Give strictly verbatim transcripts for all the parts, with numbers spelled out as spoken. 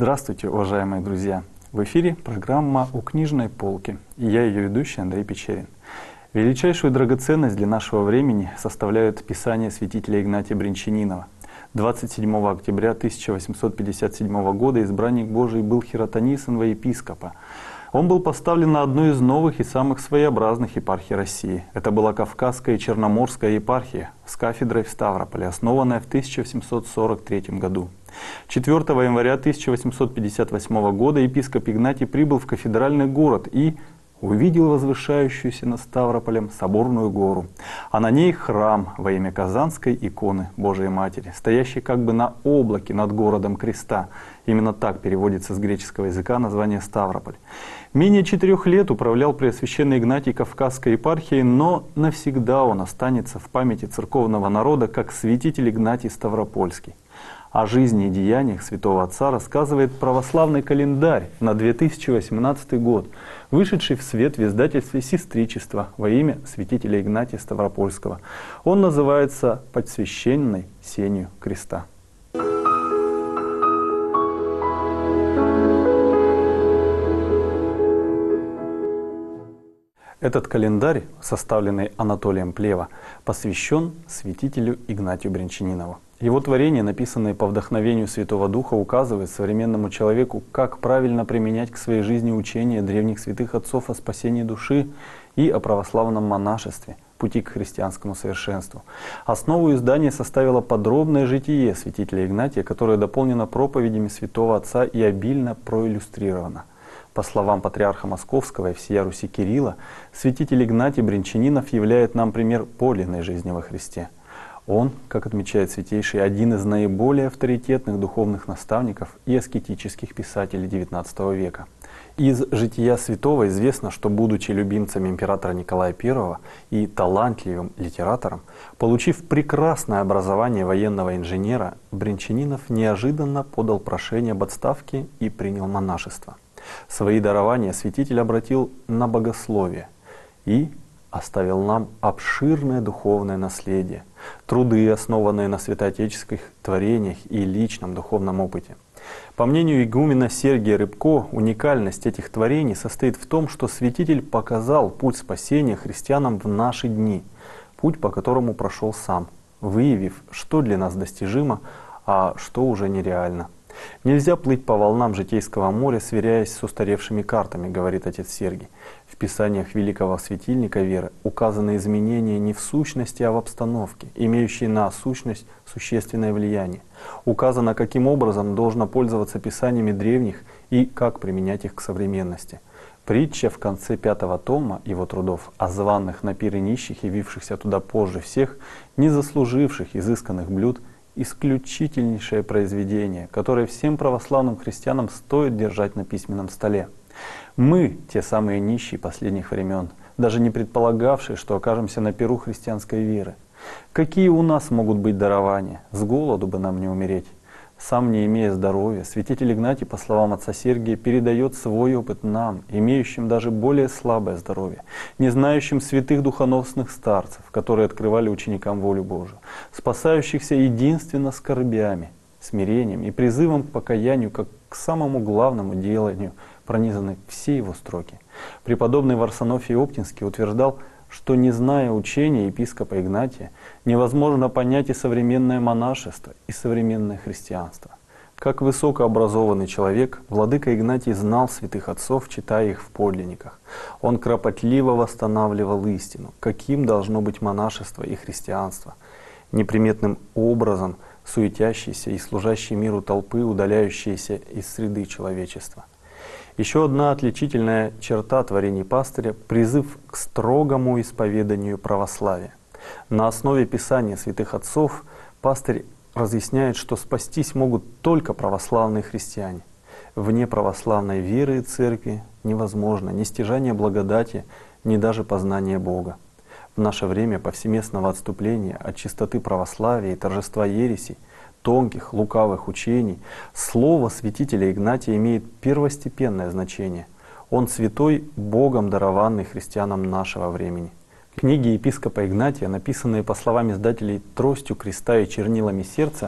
Здравствуйте, уважаемые друзья! В эфире программа «У книжной полки» и я, ее ведущий Андрей Печерин. Величайшую драгоценность для нашего времени составляют писания святителя Игнатия Бринчанинова. двадцать седьмого октября тысяча восемьсот пятьдесят седьмого года избранник Божий был хиротонисан во епископа. Он был поставлен на одну из новых и самых своеобразных епархий России. Это была Кавказская и Черноморская епархия с кафедрой в Ставрополе, основанная в тысяча восемьсот сорок третьем году. четвёртого января тысяча восемьсот пятьдесят восьмого года епископ Игнатий прибыл в кафедральный город и увидел возвышающуюся над Ставрополем соборную гору, а на ней храм во имя Казанской иконы Божией Матери, стоящий как бы на облаке над городом креста. Именно так переводится с греческого языка название Ставрополь. Менее четырех лет управлял Преосвященный Игнатий Кавказской епархией, но навсегда он останется в памяти церковного народа как святитель Игнатий Ставропольский. О жизни и деяниях святого отца рассказывает православный календарь на две тысячи восемнадцатый год, вышедший в свет в издательстве «Сестричество» во имя святителя Игнатия Ставропольского. Он называется «Под священной сенью креста». Этот календарь, составленный Анатолием Плева, посвящен святителю Игнатию Бринчанинову. Его творения, написанные по вдохновению Святого Духа, указывают современному человеку, как правильно применять к своей жизни учения древних святых отцов о спасении души и о православном монашестве, пути к христианскому совершенству. Основу издания составило подробное житие святителя Игнатия, которое дополнено проповедями Святого Отца и обильно проиллюстрировано. По словам патриарха Московского и всея Руси Кирилла, святитель Игнатий Бринчанинов являет нам пример подлинной жизни во Христе. Он, как отмечает Святейший, один из наиболее авторитетных духовных наставников и аскетических писателей девятнадцатого века. Из жития святого известно, что, будучи любимцем императора Николая Первого и талантливым литератором, получив прекрасное образование военного инженера, Бринчанинов неожиданно подал прошение об отставке и принял монашество. Свои дарования святитель обратил на богословие и оставил нам обширное духовное наследие, труды, основанные на святоотеческих творениях и личном духовном опыте. По мнению игумена Сергия Рыбко, уникальность этих творений состоит в том, что святитель показал путь спасения христианам в наши дни, путь, по которому прошел сам, выявив, что для нас достижимо, а что уже нереально. Нельзя плыть по волнам житейского моря, сверяясь с устаревшими картами, говорит отец Сергий. В писаниях великого светильника веры указаны изменения не в сущности, а в обстановке, имеющие на сущность существенное влияние. Указано, каким образом должно пользоваться писаниями древних и как применять их к современности. Притча в конце пятого тома его трудов о званых на пиры нищих, явившихся туда позже всех, не заслуживших изысканных блюд, исключительнейшее произведение, которое всем православным христианам стоит держать на письменном столе. Мы, те самые нищие последних времен, даже не предполагавшие, что окажемся на пиру христианской веры. Какие у нас могут быть дарования? С голоду бы нам не умереть. Сам, не имея здоровья, святитель Игнатий, по словам отца Сергия, передает свой опыт нам, имеющим даже более слабое здоровье, не знающим святых духоносных старцев, которые открывали ученикам волю Божию, спасающихся единственно скорбями, смирением и призывом к покаянию, как к самому главному деланию пронизаны все его строки. Преподобный Варсонофий Оптинский утверждал, что, не зная учения епископа Игнатия, невозможно понять и современное монашество, и современное христианство. Как высокообразованный человек, владыка Игнатий знал святых отцов, читая их в подлинниках. Он кропотливо восстанавливал истину, каким должно быть монашество и христианство, неприметным образом суетящейся и служащей миру толпы, удаляющейся из среды человечества. Еще одна отличительная черта творений пастыря – призыв к строгому исповеданию православия. На основе Писания святых отцов пастырь разъясняет, что спастись могут только православные христиане. Вне православной веры и церкви невозможно ни стяжание благодати, ни даже познание Бога. В наше время повсеместного отступления от чистоты православия и торжества ересей, тонких, лукавых учений, слово святителя Игнатия имеет первостепенное значение. Он святой, Богом дарованный христианам нашего времени. Книги епископа Игнатия, написанные, по словам издателей, тростью креста и чернилами сердца,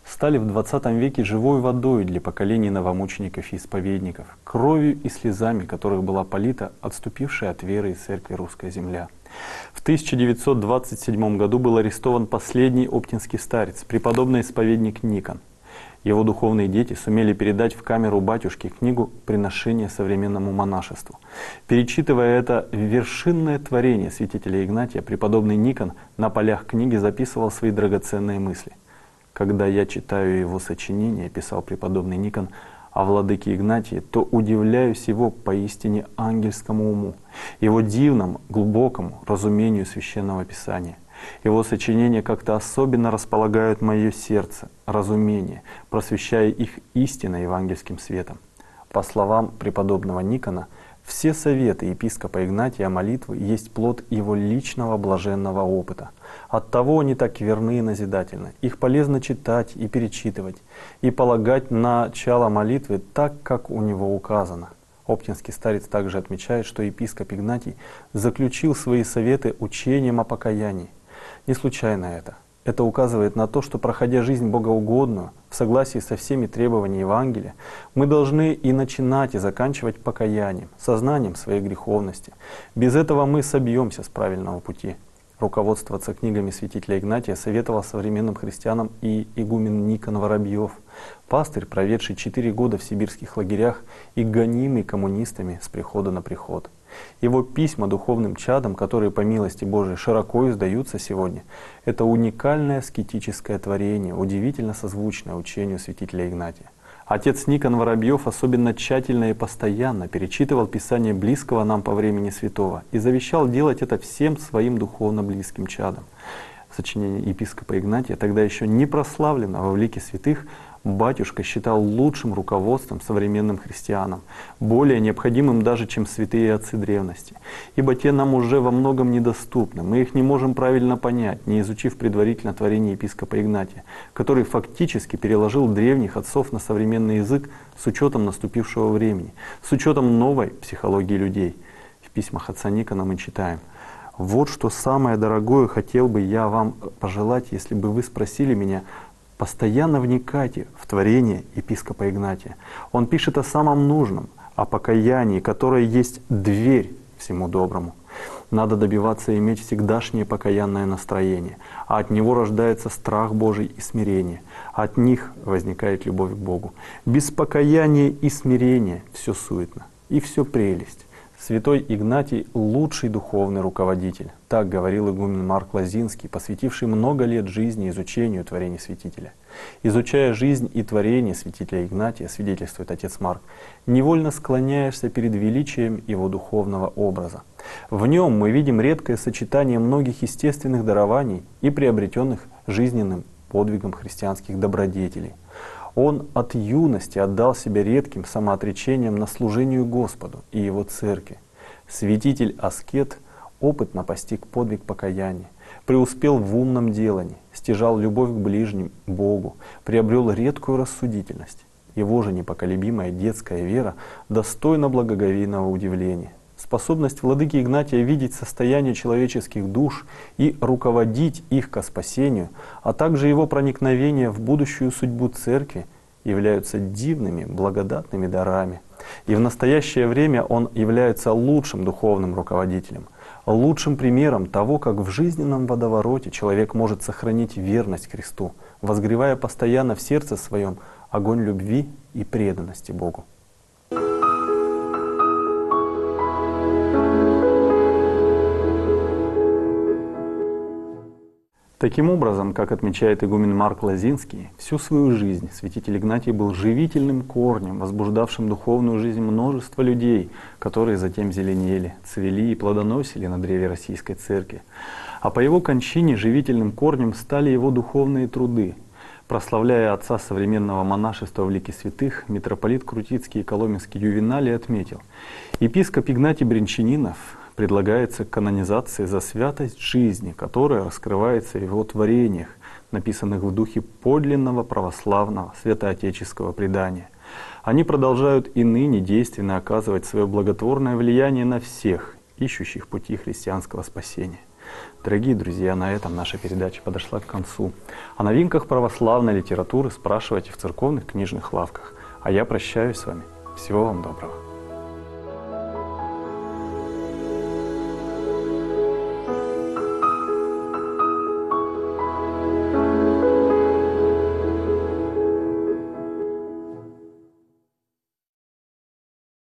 стали в двадцатом веке живой водой для поколений новомучеников и исповедников, кровью и слезами которых была полита отступившая от веры и церкви русская земля. В тысяча девятьсот двадцать седьмом году был арестован последний оптинский старец, преподобный исповедник Никон. Его духовные дети сумели передать в камеру батюшки книгу «Приношение современному монашеству». Перечитывая это вершинное творение святителя Игнатия, преподобный Никон на полях книги записывал свои драгоценные мысли. «Когда я читаю его сочинения, — писал преподобный Никон о владыке Игнатии, — то удивляюсь его поистине ангельскому уму, его дивному, глубокому разумению Священного Писания. Его сочинения как-то особенно располагают мое сердце, разумение, просвещая их истинно евангельским светом». По словам преподобного Никона, все советы епископа Игнатия молитвы есть плод его личного блаженного опыта. Оттого они так верны и назидательны. Их полезно читать и перечитывать, и полагать начало молитвы так, как у него указано. Оптинский старец также отмечает, что епископ Игнатий заключил свои советы учением о покаянии. Не случайно это. Это указывает на то, что, проходя жизнь богоугодную, в согласии со всеми требованиями Евангелия, мы должны и начинать, и заканчивать покаянием, сознанием своей греховности. Без этого мы собьемся с правильного пути. Руководствоваться книгами святителя Игнатия советовал современным христианам и игумен Никон Воробьев, пастырь, проведший четыре года в сибирских лагерях и гонимый коммунистами с прихода на приход. Его письма духовным чадам, которые по милости Божией широко издаются сегодня, это уникальное аскетическое творение, удивительно созвучное учению святителя Игнатия. Отец Никон Воробьев особенно тщательно и постоянно перечитывал Писание близкого нам по времени святого и завещал делать это всем своим духовно близким чадам. Сочинение епископа Игнатия, тогда еще не прославленного в лике святых, батюшка считал лучшим руководством современным христианам, более необходимым даже, чем святые отцы древности. Ибо те нам уже во многом недоступны, мы их не можем правильно понять, не изучив предварительно творение епископа Игнатия, который фактически переложил древних отцов на современный язык с учетом наступившего времени, с учетом новой психологии людей. В письмах отца Никона мы читаем: «Вот что самое дорогое хотел бы я вам пожелать, если бы вы спросили меня, постоянно вникайте в творение епископа Игнатия. Он пишет о самом нужном, о покаянии, которое есть дверь всему доброму. Надо добиваться иметь всегдашнее покаянное настроение, а от него рождается страх Божий и смирение. От них возникает любовь к Богу. Без покаяния и смирения все суетно и все прелесть. Святой Игнатий — лучший духовный руководитель», так говорил игумен Марк Лозинский, посвятивший много лет жизни изучению творений святителя. Изучая жизнь и творение святителя Игнатия, свидетельствует отец Марк, невольно склоняешься перед величием его духовного образа. В нем мы видим редкое сочетание многих естественных дарований и приобретенных жизненным подвигом христианских добродетелей. Он от юности отдал себя редким самоотречением на служению Господу и Его Церкви. Святитель-аскет опытно постиг подвиг покаяния, преуспел в умном делании, стяжал любовь к ближним, Богу, приобрел редкую рассудительность. Его же непоколебимая детская вера достойна благоговейного удивления. Способность владыки Игнатия видеть состояние человеческих душ и руководить их ко спасению, а также его проникновение в будущую судьбу Церкви являются дивными, благодатными дарами. И в настоящее время он является лучшим духовным руководителем, лучшим примером того, как в жизненном водовороте человек может сохранить верность Христу, возгревая постоянно в сердце своем огонь любви и преданности Богу. Таким образом, как отмечает игумен Марк Лозинский, всю свою жизнь святитель Игнатий был живительным корнем, возбуждавшим духовную жизнь множества людей, которые затем зеленели, цвели и плодоносили на древе Российской Церкви. А по его кончине живительным корнем стали его духовные труды. Прославляя отца современного монашества в лике святых, митрополит Крутицкий и Коломенский Ювеналий отметил: епископ Игнатий Брянчанинов предлагается к канонизации за святость жизни, которая раскрывается в его творениях, написанных в духе подлинного православного святоотеческого предания. Они продолжают и ныне действенно оказывать свое благотворное влияние на всех, ищущих пути христианского спасения. Дорогие друзья, на этом наша передача подошла к концу. О новинках православной литературы спрашивайте в церковных книжных лавках. А я прощаюсь с вами. Всего вам доброго.